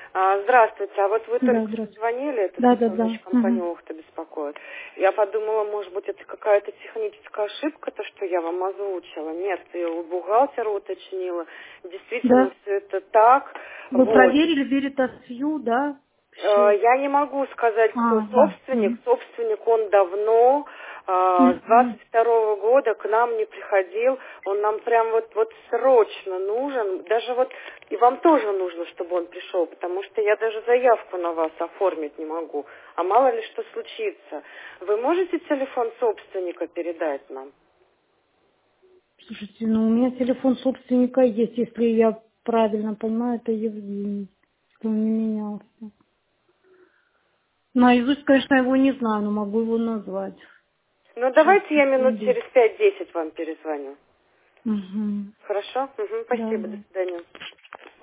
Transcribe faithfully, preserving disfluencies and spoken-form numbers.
А, здравствуйте, а вот вы Да, только здравствуйте. звонили, это Да, да, да. значит, компания Мгм. Ухта беспокоит. Я подумала, может быть, это какая-то техническая ошибка, то, что я вам озвучила. Нет, я у бухгалтера уточнила. Действительно, Да. все это так. Вы Вот. проверили Веритасью, да? Э, Все. Я не могу сказать, кто А, да. собственник. Мгм. Собственник он давно, э, с Мгм. двадцать второго года к нам не приходил. Он нам прям вот, вот срочно нужен. Даже вот и вам тоже нужно, чтобы он пришел, потому что я даже заявку на вас оформить не могу. А мало ли что случится. Вы можете телефон собственника передать нам? Слушайте, ну у меня телефон собственника есть, если я правильно понимаю, это Евгений, что он не менялся. Наизусть, конечно, его не знаю, но могу его назвать. Ну Сейчас, давайте я минут секунду. через пять-десять вам перезвоню. Угу. Хорошо? Угу, Да, спасибо, до да. свидания.